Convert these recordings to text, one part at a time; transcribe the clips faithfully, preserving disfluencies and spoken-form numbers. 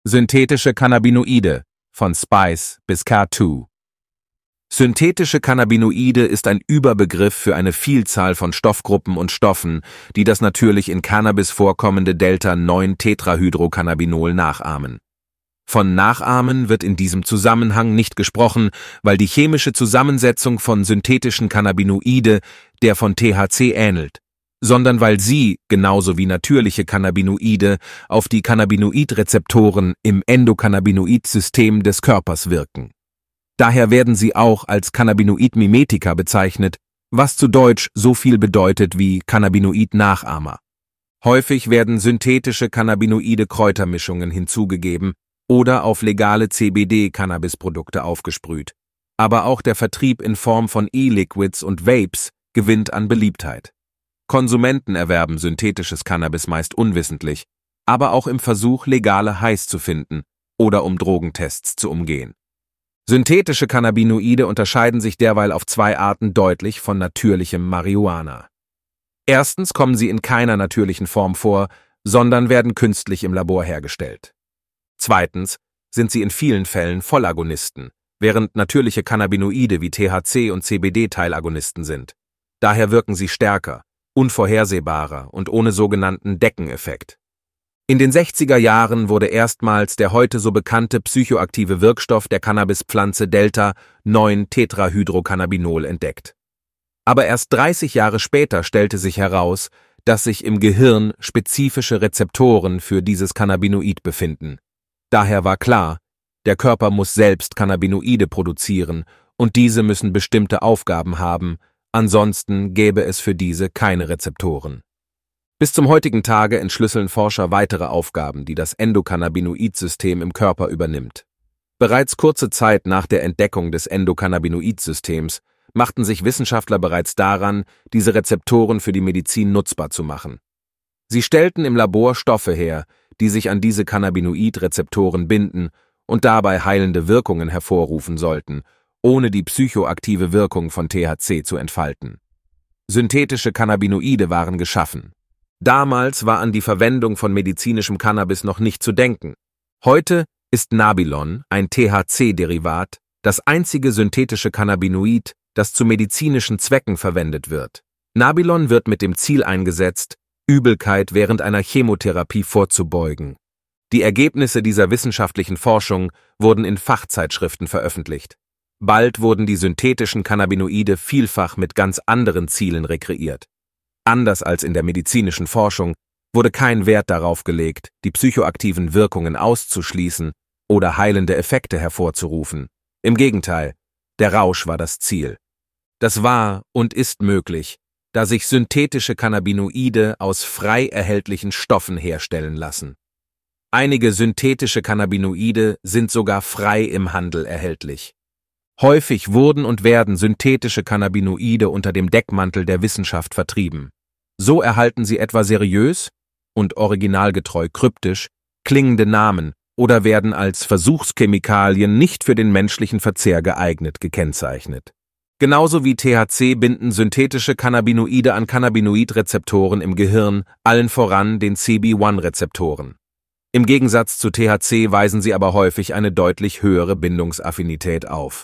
Synthetische Cannabinoide, von Spice bis C A zwei. Synthetische Cannabinoide ist ein Überbegriff für eine Vielzahl von Stoffgruppen und Stoffen, die das natürlich in Cannabis vorkommende Delta neun Tetrahydrocannabinol nachahmen. Von Nachahmen wird in diesem Zusammenhang nicht gesprochen, weil die chemische Zusammensetzung von synthetischen Cannabinoide der von T H C ähnelt, sondern weil sie, genauso wie natürliche Cannabinoide, auf die Cannabinoidrezeptoren im Endokannabinoid-System des Körpers wirken. Daher werden sie auch als Cannabinoid-Mimetika bezeichnet, was zu Deutsch so viel bedeutet wie Cannabinoid-Nachahmer. Häufig werden synthetische cannabinoide Kräutermischungen hinzugegeben oder auf legale C B D-Cannabisprodukte aufgesprüht. Aber auch der Vertrieb in Form von E-Liquids und Vapes gewinnt an Beliebtheit. Konsumenten erwerben synthetisches Cannabis meist unwissentlich, aber auch im Versuch, legale Highs zu finden oder um Drogentests zu umgehen. Synthetische Cannabinoide unterscheiden sich derweil auf zwei Arten deutlich von natürlichem Marihuana. Erstens kommen sie in keiner natürlichen Form vor, sondern werden künstlich im Labor hergestellt. Zweitens sind sie in vielen Fällen Vollagonisten, während natürliche Cannabinoide wie T H C und C B D-Teilagonisten sind. Daher wirken sie stärker, unvorhersehbarer und ohne sogenannten Deckeneffekt. In den sechziger Jahren wurde erstmals der heute so bekannte psychoaktive Wirkstoff der Cannabispflanze Delta neun Tetrahydrocannabinol entdeckt. Aber erst dreißig Jahre später stellte sich heraus, dass sich im Gehirn spezifische Rezeptoren für dieses Cannabinoid befinden. Daher war klar, der Körper muss selbst Cannabinoide produzieren und diese müssen bestimmte Aufgaben haben, ansonsten gäbe es für diese keine Rezeptoren. Bis zum heutigen Tage entschlüsseln Forscher weitere Aufgaben, die das Endokannabinoid-System im Körper übernimmt. Bereits kurze Zeit nach der Entdeckung des Endokannabinoid-Systems machten sich Wissenschaftler bereits daran, diese Rezeptoren für die Medizin nutzbar zu machen. Sie stellten im Labor Stoffe her, die sich an diese Cannabinoid-Rezeptoren binden und dabei heilende Wirkungen hervorrufen sollten, ohne die psychoaktive Wirkung von T H C zu entfalten. Synthetische Cannabinoide waren geschaffen. Damals war an die Verwendung von medizinischem Cannabis noch nicht zu denken. Heute ist Nabilon, ein T H C-Derivat, das einzige synthetische Cannabinoid, das zu medizinischen Zwecken verwendet wird. Nabilon wird mit dem Ziel eingesetzt, Übelkeit während einer Chemotherapie vorzubeugen. Die Ergebnisse dieser wissenschaftlichen Forschung wurden in Fachzeitschriften veröffentlicht. Bald wurden die synthetischen Cannabinoide vielfach mit ganz anderen Zielen rekreiert. Anders als in der medizinischen Forschung wurde kein Wert darauf gelegt, die psychoaktiven Wirkungen auszuschließen oder heilende Effekte hervorzurufen. Im Gegenteil, der Rausch war das Ziel. Das war und ist möglich, da sich synthetische Cannabinoide aus frei erhältlichen Stoffen herstellen lassen. Einige synthetische Cannabinoide sind sogar frei im Handel erhältlich. Häufig wurden und werden synthetische Cannabinoide unter dem Deckmantel der Wissenschaft vertrieben. So erhalten sie etwa seriös und originalgetreu kryptisch klingende Namen oder werden als Versuchschemikalien nicht für den menschlichen Verzehr geeignet gekennzeichnet. Genauso wie T H C binden synthetische Cannabinoide an Cannabinoidrezeptoren im Gehirn, allen voran den C B eins Rezeptoren. Im Gegensatz zu T H C weisen sie aber häufig eine deutlich höhere Bindungsaffinität auf.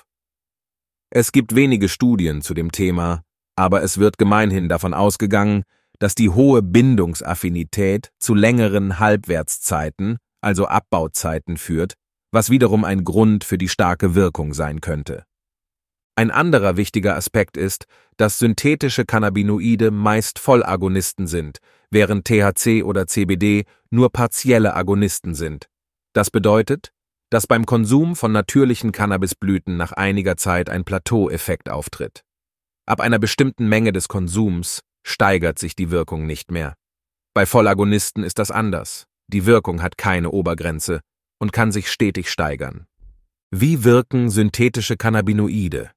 Es gibt wenige Studien zu dem Thema, aber es wird gemeinhin davon ausgegangen, dass die hohe Bindungsaffinität zu längeren Halbwertszeiten, also Abbauzeiten, führt, was wiederum ein Grund für die starke Wirkung sein könnte. Ein anderer wichtiger Aspekt ist, dass synthetische Cannabinoide meist Vollagonisten sind, während T H C oder C B D nur partielle Agonisten sind. Das bedeutet, dass beim Konsum von natürlichen Cannabisblüten nach einiger Zeit ein Plateaueffekt auftritt. Ab einer bestimmten Menge des Konsums steigert sich die Wirkung nicht mehr. Bei Vollagonisten ist das anders. Die Wirkung hat keine Obergrenze und kann sich stetig steigern. Wie wirken synthetische Cannabinoide?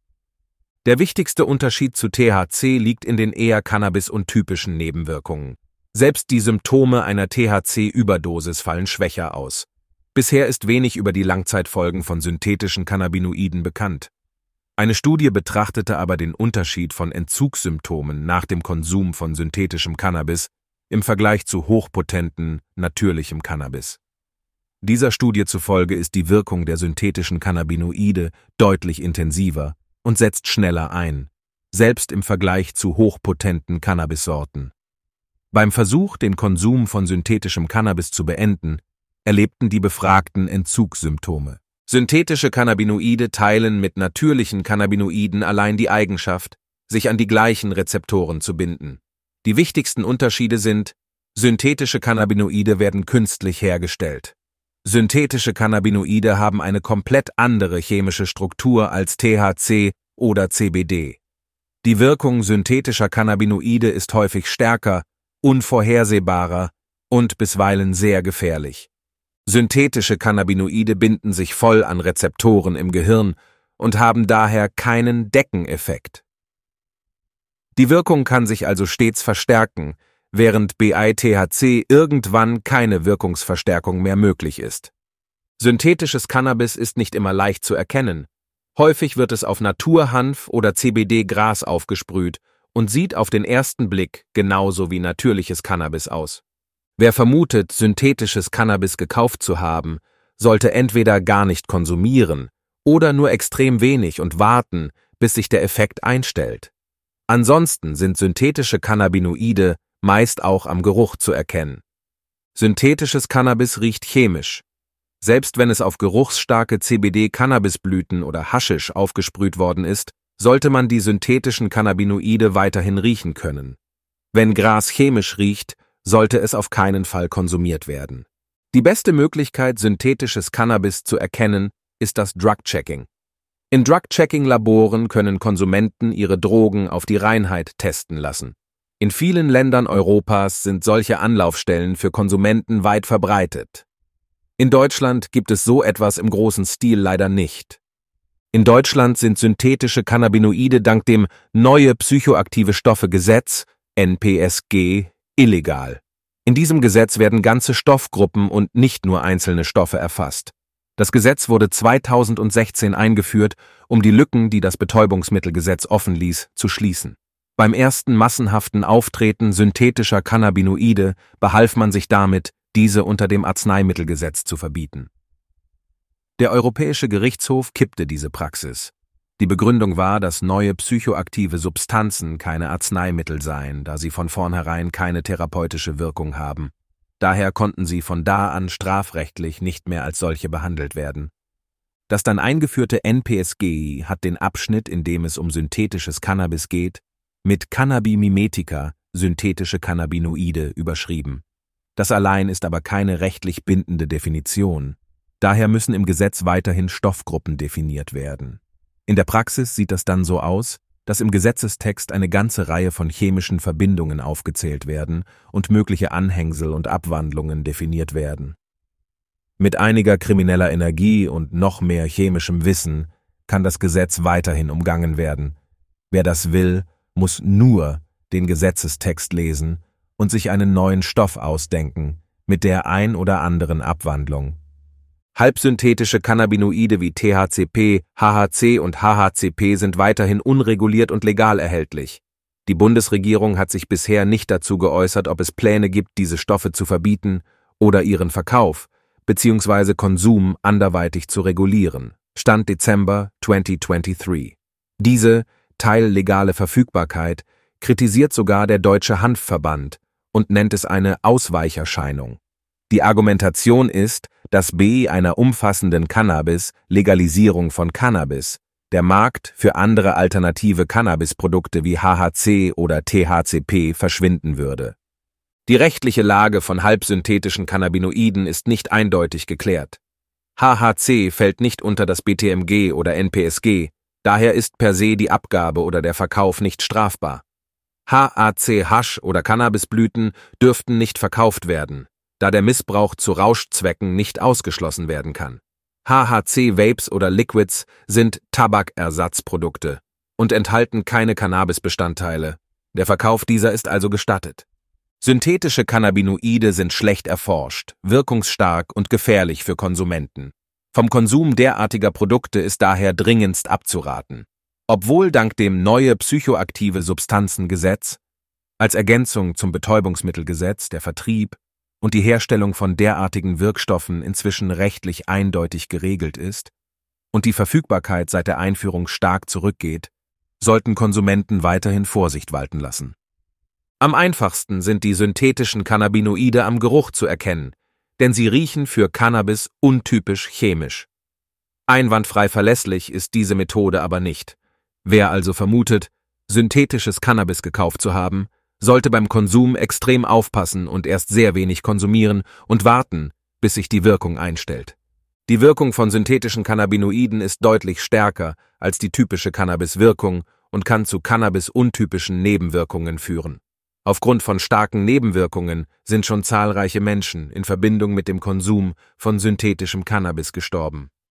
Der wichtigste Unterschied zu T H C liegt in den eher Cannabis-untypischen Nebenwirkungen. Selbst die Symptome einer T H C-Überdosis fallen schwächer aus. Bisher ist wenig über die Langzeitfolgen von synthetischen Cannabinoiden bekannt. Eine Studie betrachtete aber den Unterschied von Entzugssymptomen nach dem Konsum von synthetischem Cannabis im Vergleich zu hochpotenten, natürlichem Cannabis. Dieser Studie zufolge ist die Wirkung der synthetischen Cannabinoide deutlich intensiver und setzt schneller ein, selbst im Vergleich zu hochpotenten Cannabissorten. Beim Versuch, den Konsum von synthetischem Cannabis zu beenden, erlebten die Befragten Entzugssymptome. Synthetische Cannabinoide teilen mit natürlichen Cannabinoiden allein die Eigenschaft, sich an die gleichen Rezeptoren zu binden. Die wichtigsten Unterschiede sind: synthetische Cannabinoide werden künstlich hergestellt. Synthetische Cannabinoide haben eine komplett andere chemische Struktur als T H C oder C B D. Die Wirkung synthetischer Cannabinoide ist häufig stärker, unvorhersehbarer und bisweilen sehr gefährlich. Synthetische Cannabinoide binden sich voll an Rezeptoren im Gehirn und haben daher keinen Deckeneffekt. Die Wirkung kann sich also stets verstärken, während bei T H C irgendwann keine Wirkungsverstärkung mehr möglich ist. Synthetisches Cannabis ist nicht immer leicht zu erkennen. Häufig wird es auf Naturhanf oder C B D-Gras aufgesprüht und sieht auf den ersten Blick genauso wie natürliches Cannabis aus. Wer vermutet, synthetisches Cannabis gekauft zu haben, sollte entweder gar nicht konsumieren oder nur extrem wenig und warten, bis sich der Effekt einstellt. Ansonsten sind synthetische Cannabinoide meist auch am Geruch zu erkennen. Synthetisches Cannabis riecht chemisch. Selbst wenn es auf geruchsstarke C B D-Cannabisblüten oder Haschisch aufgesprüht worden ist, sollte man die synthetischen Cannabinoide weiterhin riechen können. Wenn Gras chemisch riecht, sollte es auf keinen Fall konsumiert werden. Die beste Möglichkeit, synthetisches Cannabis zu erkennen, ist das Drug-Checking. In Drug-Checking-Laboren können Konsumenten ihre Drogen auf die Reinheit testen lassen. In vielen Ländern Europas sind solche Anlaufstellen für Konsumenten weit verbreitet. In Deutschland gibt es so etwas im großen Stil leider nicht. In Deutschland sind synthetische Cannabinoide dank dem Neue Psychoaktive Stoffe Gesetz, N P S G, illegal. In diesem Gesetz werden ganze Stoffgruppen und nicht nur einzelne Stoffe erfasst. Das Gesetz wurde zweitausendsechzehn eingeführt, um die Lücken, die das Betäubungsmittelgesetz offen ließ, zu schließen. Beim ersten massenhaften Auftreten synthetischer Cannabinoide behalf man sich damit, diese unter dem Arzneimittelgesetz zu verbieten. Der Europäische Gerichtshof kippte diese Praxis. Die Begründung war, dass neue psychoaktive Substanzen keine Arzneimittel seien, da sie von vornherein keine therapeutische Wirkung haben. Daher konnten sie von da an strafrechtlich nicht mehr als solche behandelt werden. Das dann eingeführte N P S G hat den Abschnitt, in dem es um synthetisches Cannabis geht, mit Cannabimimetika, synthetische Cannabinoide, überschrieben. Das allein ist aber keine rechtlich bindende Definition. Daher müssen im Gesetz weiterhin Stoffgruppen definiert werden. In der Praxis sieht das dann so aus, dass im Gesetzestext eine ganze Reihe von chemischen Verbindungen aufgezählt werden und mögliche Anhängsel und Abwandlungen definiert werden. Mit einiger krimineller Energie und noch mehr chemischem Wissen kann das Gesetz weiterhin umgangen werden. Wer das will, muss nur den Gesetzestext lesen und sich einen neuen Stoff ausdenken, mit der ein oder anderen Abwandlung. Halbsynthetische Cannabinoide wie T H C P, H H C und H H C P sind weiterhin unreguliert und legal erhältlich. Die Bundesregierung hat sich bisher nicht dazu geäußert, ob es Pläne gibt, diese Stoffe zu verbieten oder ihren Verkauf bzw. Konsum anderweitig zu regulieren. Stand Dezember zweitausenddreiundzwanzig. Diese teillegale Verfügbarkeit kritisiert sogar der Deutsche Hanfverband und nennt es eine Ausweicherscheinung. Die Argumentation ist, dass bei einer umfassenden Cannabis-Legalisierung von Cannabis der Markt für andere alternative Cannabisprodukte wie H H C oder T H C P verschwinden würde. Die rechtliche Lage von halbsynthetischen Cannabinoiden ist nicht eindeutig geklärt. H H C fällt nicht unter das B T M G oder N P S G, daher ist per se die Abgabe oder der Verkauf nicht strafbar. H A C-Hasch oder Cannabisblüten dürften nicht verkauft werden, da der Missbrauch zu Rauschzwecken nicht ausgeschlossen werden kann. H H C-Vapes oder Liquids sind Tabakersatzprodukte und enthalten keine Cannabisbestandteile. Der Verkauf dieser ist also gestattet. Synthetische Cannabinoide sind schlecht erforscht, wirkungsstark und gefährlich für Konsumenten. Vom Konsum derartiger Produkte ist daher dringendst abzuraten. Obwohl dank dem Neue Psychoaktive Substanzen Gesetz als Ergänzung zum Betäubungsmittelgesetz der Vertrieb, und die Herstellung von derartigen Wirkstoffen inzwischen rechtlich eindeutig geregelt ist und die Verfügbarkeit seit der Einführung stark zurückgeht, sollten Konsumenten weiterhin Vorsicht walten lassen. Am einfachsten sind die synthetischen Cannabinoide am Geruch zu erkennen, denn sie riechen für Cannabis untypisch chemisch. Einwandfrei verlässlich ist diese Methode aber nicht. Wer also vermutet, synthetisches Cannabis gekauft zu haben, sollte beim Konsum extrem aufpassen und erst sehr wenig konsumieren und warten, bis sich die Wirkung einstellt. Die Wirkung von synthetischen Cannabinoiden ist deutlich stärker als die typische Cannabis-Wirkung und kann zu Cannabis-untypischen Nebenwirkungen führen. Aufgrund von starken Nebenwirkungen sind schon zahlreiche Menschen in Verbindung mit dem Konsum von synthetischem Cannabis gestorben.